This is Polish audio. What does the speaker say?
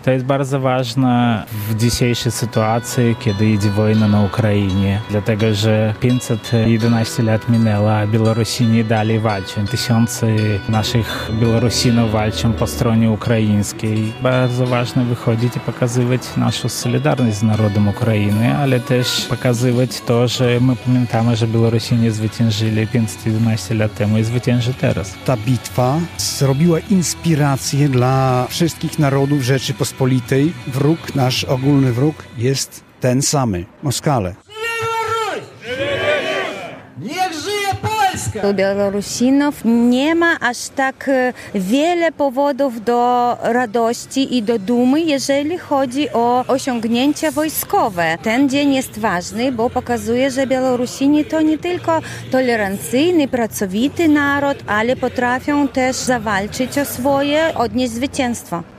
To jest bardzo ważne w dzisiejszej sytuacji, kiedy idzie wojna na Ukrainie, dlatego że 511 lat minęło, a Białorusini dalej walczą. Tysiące naszych Białorusinów walczą po stronie ukraińskiej. Bardzo ważne wychodzić i pokazywać naszą solidarność z narodem Ukrainy, ale też pokazywać to, że my pamiętamy, że Białorusini zwyciężyli 511 lat temu i zwycięży teraz. Ta bitwa zrobiła inspirację dla wszystkich narodów Rzeczypospolitej. Wróg, nasz ogólny wróg jest ten samy, Moskale. Niech żyje Polska! U Białorusinów nie ma aż tak wiele powodów do radości i do dumy, jeżeli chodzi o osiągnięcia wojskowe. Ten dzień jest ważny, bo pokazuje, że Białorusini to nie tylko tolerancyjny, pracowity naród, ale potrafią też zawalczyć o swoje, odnieść zwycięstwo.